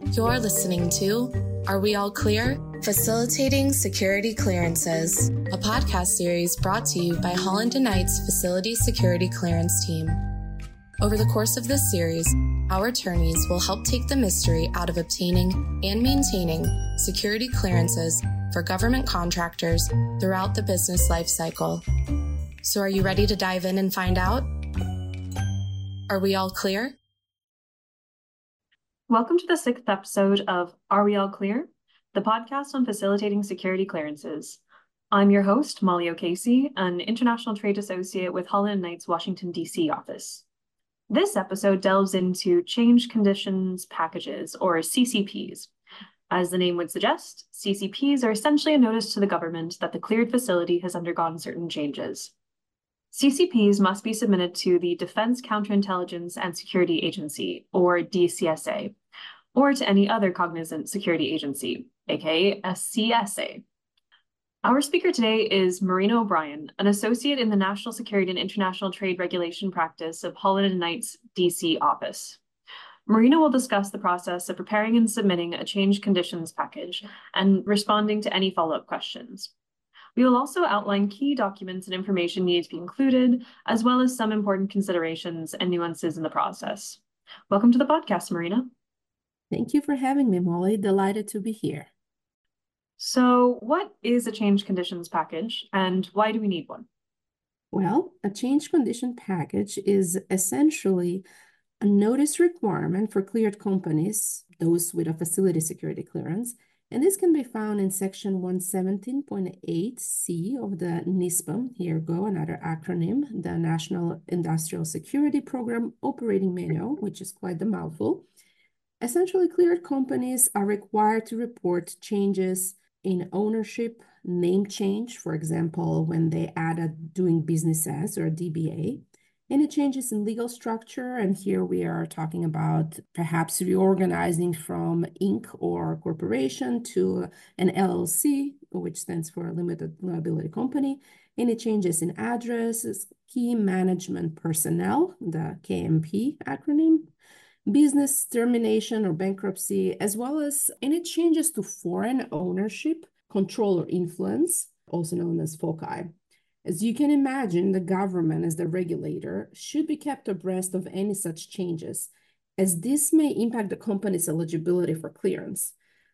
You're listening to Are We All Clear? Facilitating Security Clearances, a podcast series brought to you by Holland & Knight's Facility Security Clearance Team. Over the course of this series, our attorneys will help take the mystery out of obtaining and maintaining security clearances for government contractors throughout the business life cycle. So are you ready to dive in and find out? Are we all clear? Welcome to the 6th episode of Are We All Clear? The podcast on facilitating security clearances. I'm your host, Molly O'Casey, an international trade associate with Holland & Knight's Washington, D.C. office. This episode delves into Change Conditions Packages, or CCPs. As the name would suggest, CCPs are essentially a notice to the government that the cleared facility has undergone certain changes. CCPs must be submitted to the Defense Counterintelligence and Security Agency, or DCSA, or to any other cognizant security agency, aka a CSA. Our speaker today is Marina O'Brien, an associate in the National Security and International Trade Regulation practice of Holland & Knight's DC office. Marina will discuss the process of preparing and submitting a change conditions package and responding to any follow-up questions. We will also outline key documents and information needed to be included, as well as some important considerations and nuances in the process. Welcome to the podcast, Marina. Thank you for having me, Molly. Delighted to be here. So what is a change conditions package and why do we need one? Well, a change condition package is essentially a notice requirement for cleared companies, those with a facility security clearance, and this can be found in Section 117.8C of the NISPOM, here go, another acronym, the National Industrial Security Program Operating Manual, which is quite the mouthful. Essentially, cleared companies are required to report changes in ownership, name change, for example, when they add a doing business as or a DBA, any changes in legal structure, and here we are talking about perhaps reorganizing from Inc. or corporation to an LLC, which stands for a limited liability company, any changes in addresses, key management personnel, the KMP acronym, business termination or bankruptcy, as well as any changes to foreign ownership, control, or influence, also known as FOCI. As you can imagine, the government, as the regulator, should be kept abreast of any such changes, as this may impact the company's eligibility for clearance.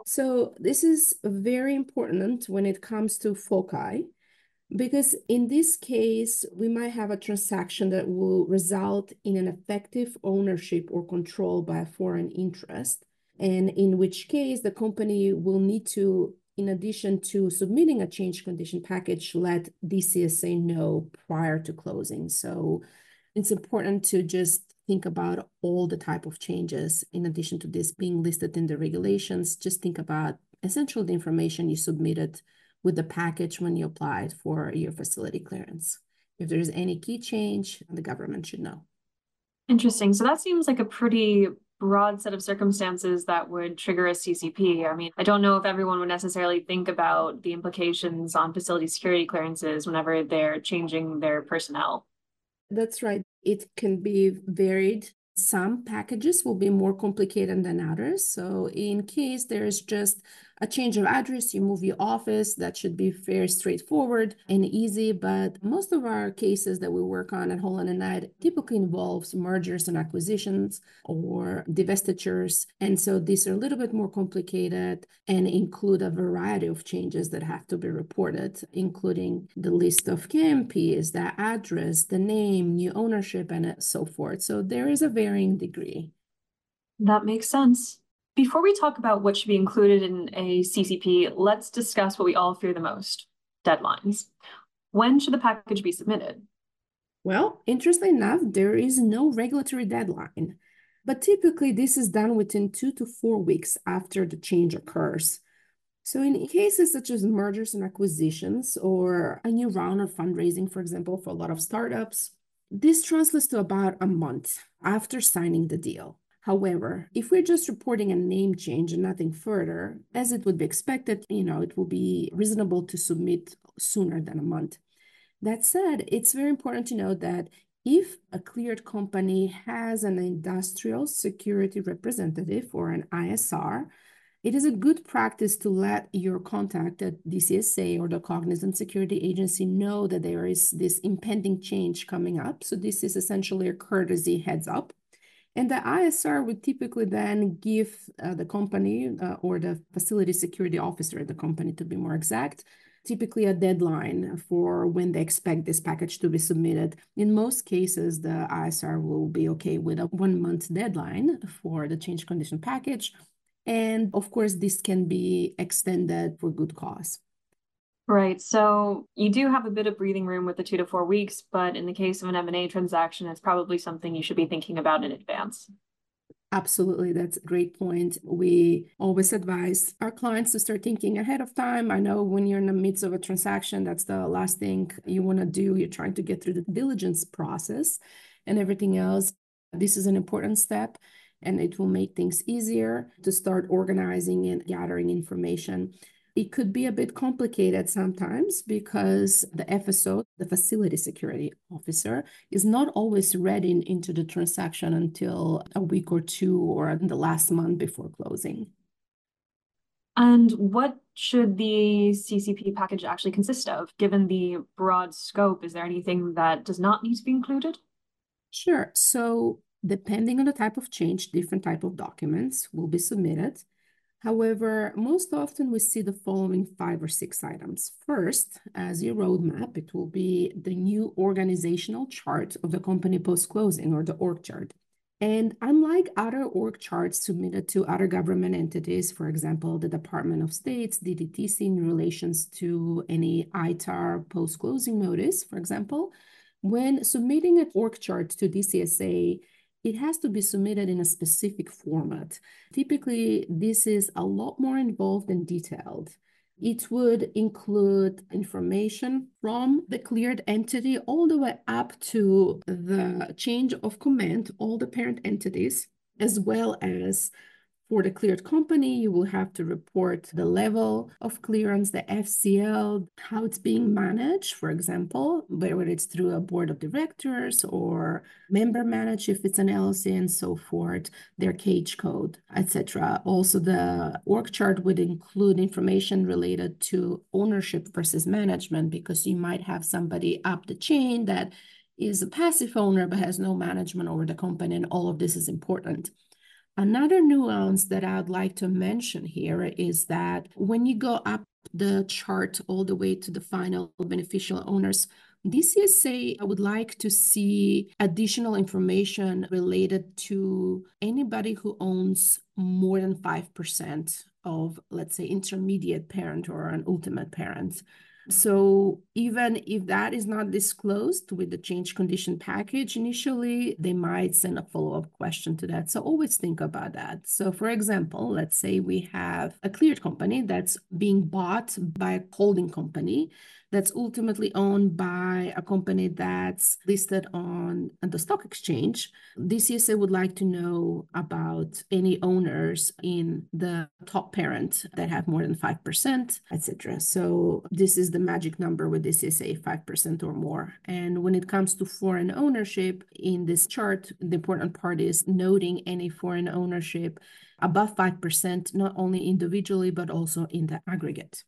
So this is very important when it comes to FOCI, because in this case, we might have a transaction that will result in an effective ownership or control by a foreign interest, and in which case the company will need to, in addition to submitting a change condition package, let DCSA know prior to closing. So it's important to just think about all the type of changes. In addition to this being listed in the regulations, just think about essentially the information you submitted with the package when you applied for your facility clearance. If there's any key change, the government should know. Interesting. So that seems like a pretty broad set of circumstances that would trigger a CCP. I mean, I don't know if everyone would necessarily think about the implications on facility security clearances whenever they're changing their personnel. That's right. It can be varied. Some packages will be more complicated than others. So in case there's just a change of address, you move your office, that should be very straightforward and easy. But most of our cases that we work on at Holland & Knight typically involves mergers and acquisitions or divestitures. And so these are a little bit more complicated and include a variety of changes that have to be reported, including the list of KMPs, the address, the name, new ownership, and so forth. So there is a varying degree. That makes sense. Before we talk about what should be included in a CCP, let's discuss what we all fear the most, deadlines. When should the package be submitted? Well, interestingly enough, there is no regulatory deadline, but typically this is done within 2 to 4 weeks after the change occurs. So in cases such as mergers and acquisitions or a new round of fundraising, for example, for a lot of startups, this translates to about a month after signing the deal. However, if we're just reporting a name change and nothing further, as it would be expected, it will be reasonable to submit sooner than a month. That said, it's very important to note that If a cleared company has an industrial security representative or an ISR, it is a good practice to let your contact at DCSA or the Cognizant Security Agency know that there is this impending change coming up. So this is essentially a courtesy heads up. And the ISR would typically then give the company or the facility security officer at the company, to be more exact, typically a deadline for when they expect this package to be submitted. In most cases, the ISR will be okay with a 1-month deadline for the change condition package. And of course, this can be extended for good cause. Right. So you do have a bit of breathing room with the 2 to 4 weeks, but in the case of an M&A transaction, it's probably something you should be thinking about in advance. Absolutely. That's a great point. We always advise our clients to start thinking ahead of time. I know when you're in the midst of a transaction, that's the last thing you want to do. You're trying to get through the diligence process and everything else. This is an important step, and it will make things easier to start organizing and gathering information. It could be a bit complicated sometimes because the FSO, the facility security officer, is not always ready into the transaction until a week or two or in the last month before closing. And what should the CCP package actually consist of? Given the broad scope, is there anything that does not need to be included? Sure. So depending on the type of change, different type of documents will be submitted. However, most often we see the following 5 or 6 items. First, as your roadmap, it will be the new organizational chart of the company post-closing, or the org chart. And unlike other org charts submitted to other government entities, for example, the Department of State's DDTC in relations to any ITAR post-closing notice, for example, when submitting an org chart to DCSA, it has to be submitted in a specific format. Typically, this is a lot more involved and detailed. It would include information from the cleared entity all the way up to the change of command, all the parent entities, as well as for the cleared company, you will have to report the level of clearance, the FCL, how it's being managed, for example, whether it's through a board of directors or member managed if it's an LLC and so forth, their cage code, etc. Also, the org chart would include information related to ownership versus management, because you might have somebody up the chain that is a passive owner but has no management over the company, and all of this is important. Another nuance that I'd like to mention here is that when you go up the chart all the way to the final beneficial owners, DCSA, I would like to see additional information related to anybody who owns more than 5% of, let's say, intermediate parent or an ultimate parent. So even if that is not disclosed with the change condition package initially, they might send a follow-up question to that. So always think about that. So for example, let's say we have a cleared company that's being bought by a holding company that's ultimately owned by a company that's listed on the stock exchange. DCSA would like to know about any owners in the top parent that have more than 5%, etc. So this is the magic number with DCSA, 5% or more. And when it comes to foreign ownership in this chart, the important part is noting any foreign ownership above 5%, not only individually, but also in the aggregate.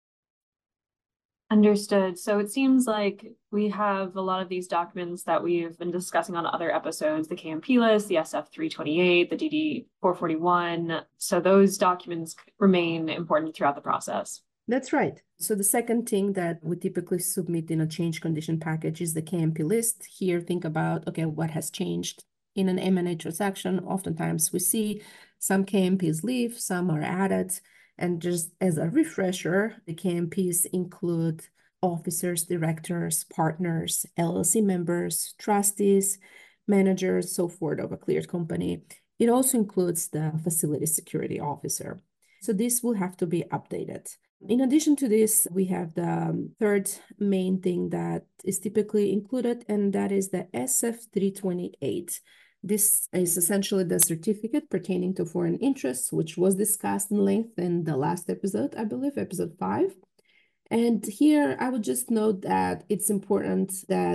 Understood. So it seems like we have a lot of these documents that we've been discussing on other episodes, the KMP list, the SF-328, the DD-441. So those documents remain important throughout the process. That's right. So the second thing that we typically submit in a change condition package is the KMP list. Here, think about, okay, what has changed in an M&A transaction. Oftentimes we see some KMPs leave, some are added. And just as a refresher, the KMPs include officers, directors, partners, LLC members, trustees, managers, so forth of a cleared company. It also includes the facility security officer. So this will have to be updated. In addition to this, we have the third main thing that is typically included, and that is the SF-328. This is essentially the certificate pertaining to foreign interests, which was discussed in length in the last episode, I believe, episode 5. And here I would just note that it's important that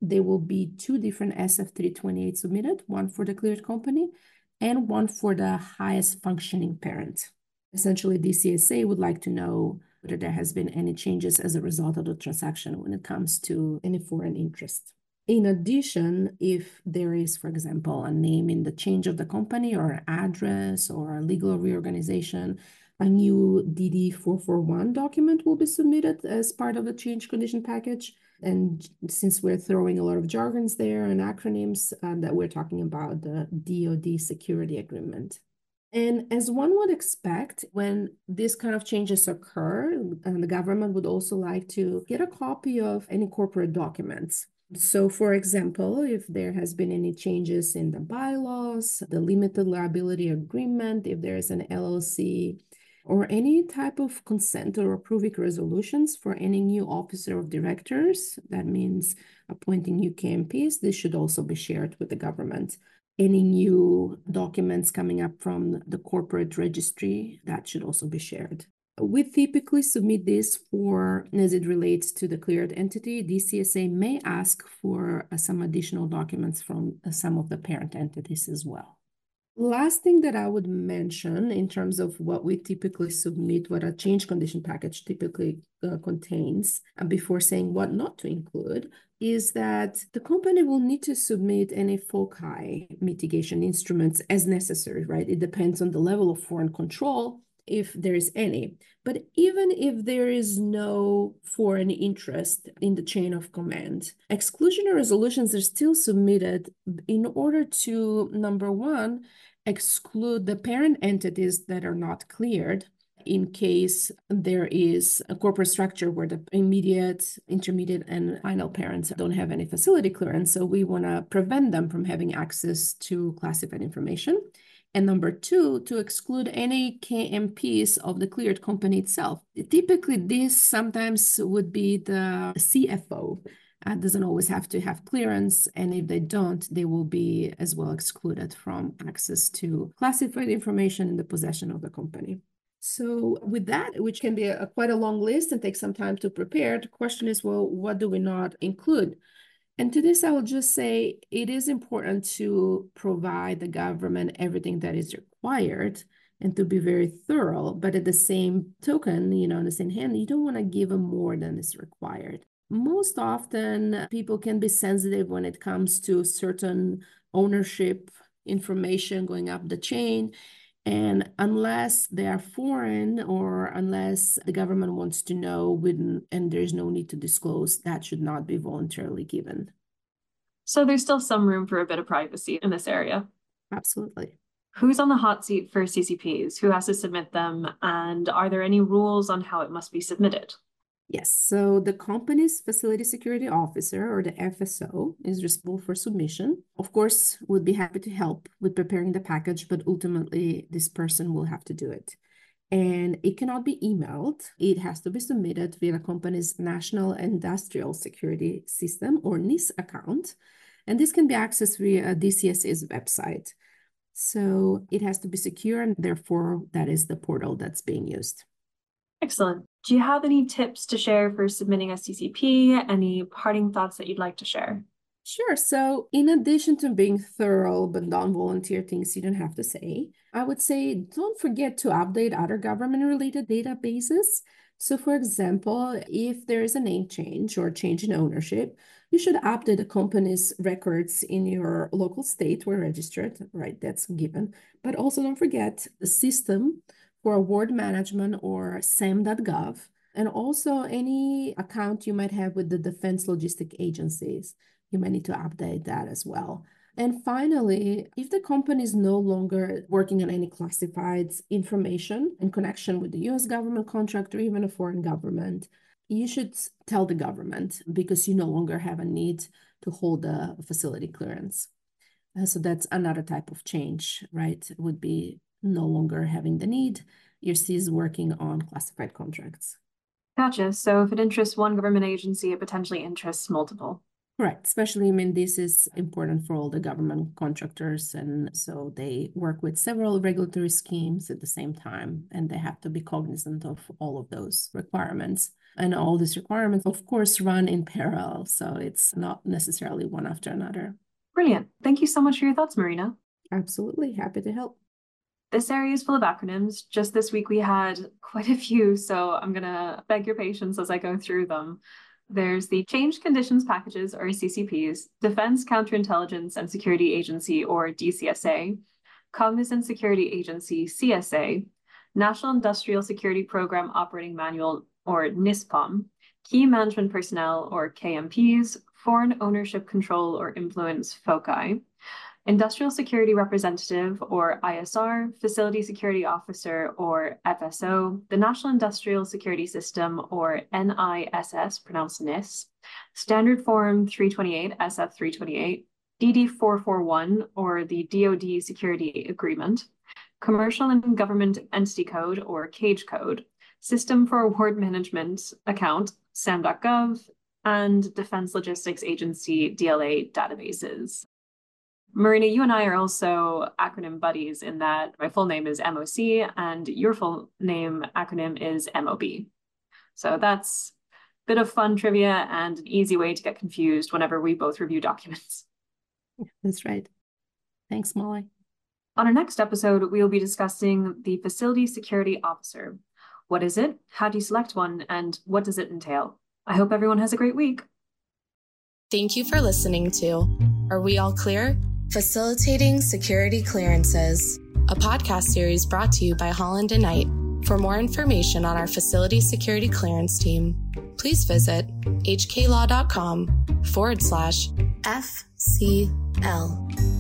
there will be two different SF-328 submitted, one for the cleared company and one for the highest functioning parent. Essentially, DCSA would like to know whether there has been any changes as a result of the transaction when it comes to any foreign interest. In addition, if there is, for example, a name in the change of the company or an address or a legal reorganization, a new DD 441 document will be submitted as part of the change condition package. And since we're throwing a lot of jargons there and acronyms, that we're talking about the DoD security agreement. And as one would expect, when these kind of changes occur, and the government would also like to get a copy of any corporate documents. So, for example, if there has been any changes in the bylaws, the limited liability agreement, if there is an LLC, or any type of consent or approving resolutions for any new officer of directors, that means appointing new KMPs, this should also be shared with the government. Any new documents coming up from the corporate registry, that should also be shared. We typically submit this for, as it relates to the cleared entity, DCSA may ask for some additional documents from some of the parent entities as well. Last thing that I would mention in terms of what we typically submit, what a change condition package typically contains, before saying what not to include, is that the company will need to submit any FOCI mitigation instruments as necessary, right? It depends on the level of foreign control, if there is any. But even if there is no foreign interest in the chain of command, exclusionary resolutions are still submitted in order to, number one, exclude the parent entities that are not cleared in case there is a corporate structure where the immediate, intermediate, and final parents don't have any facility clearance. So we want to prevent them from having access to classified information. And number two, to exclude any KMPs of the cleared company itself. Typically, this sometimes would be the CFO. Doesn't always have to have clearance, and if they don't, they will be as well excluded from access to classified information in the possession of the company. So with that, which can be quite a long list and take some time to prepare, the question is, well, what do we not include? And to this, I will just say it is important to provide the government everything that is required and to be very thorough. But at the same token, on the same hand, you don't want to give them more than is required. Most often, people can be sensitive when it comes to certain ownership information going up the chain. And unless they are foreign or unless the government wants to know and there's no need to disclose, that should not be voluntarily given. So there's still some room for a bit of privacy in this area. Absolutely. Who's on the hot seat for CCPs? Who has to submit them? And are there any rules on how it must be submitted? Yes, so the company's facility security officer, or the FSO, is responsible for submission. Of course, would be happy to help with preparing the package, but ultimately this person will have to do it. And it cannot be emailed. It has to be submitted via the company's National Industrial Security System, or NIS account. And this can be accessed via DCSA's website. So it has to be secure, and therefore that is the portal that's being used. Excellent. Do you have any tips to share for submitting a CCP? Any parting thoughts that you'd like to share? Sure. So in addition to being thorough but non-volunteer things you don't have to say, I would say don't forget to update other government-related databases. So for example, if there is a name change or change in ownership, you should update the company's records in your local state where registered, right? That's given. But also don't forget the system for award management, or SAM.gov, and also any account you might have with the Defense Logistic Agencies. You might need to update that as well. And finally, if the company is no longer working on any classified information in connection with the US government contract or even a foreign government, you should tell the government, because you no longer have a need to hold a facility clearance. So that's another type of change, right? It would be no longer having the need. Your C is working on classified contracts. Gotcha. So if it interests one government agency, it potentially interests multiple. Correct. Especially, this is important for all the government contractors. And so they work with several regulatory schemes at the same time, and they have to be cognizant of all of those requirements. And all these requirements, of course, run in parallel. So it's not necessarily one after another. Brilliant. Thank you so much for your thoughts, Marina. Absolutely. Happy to help. This area is full of acronyms. Just this week, we had quite a few, so I'm going to beg your patience as I go through them. There's the Changed Conditions Packages, or CCPs, Defense Counterintelligence and Security Agency, or DCSA, Cognizant Security Agency, CSA, National Industrial Security Program Operating Manual, or NISPOM, Key Management Personnel, or KMPs, Foreign Ownership Control or Influence, FOCI, Industrial Security Representative, or ISR, Facility Security Officer, or FSO, the National Industrial Security System, or NISS, pronounced NIS, Standard Form 328, SF 328, DD 441, or the DoD Security Agreement, Commercial and Government Entity Code, or CAGE Code, System for Award Management Account, SAM.gov, and Defense Logistics Agency, DLA databases. Marina, you and I are also acronym buddies in that my full name is MOC and your full name acronym is MOB. So that's a bit of fun trivia and an easy way to get confused whenever we both review documents. That's right. Thanks, Molly. On our next episode, we will be discussing the Facility Security Officer. What is it? How do you select one? And what does it entail? I hope everyone has a great week. Thank you for listening to Are We All Clear? Facilitating Security Clearances, a podcast series brought to you by Holland & Knight. For more information on our facility security clearance team, please visit hklaw.com/FCL.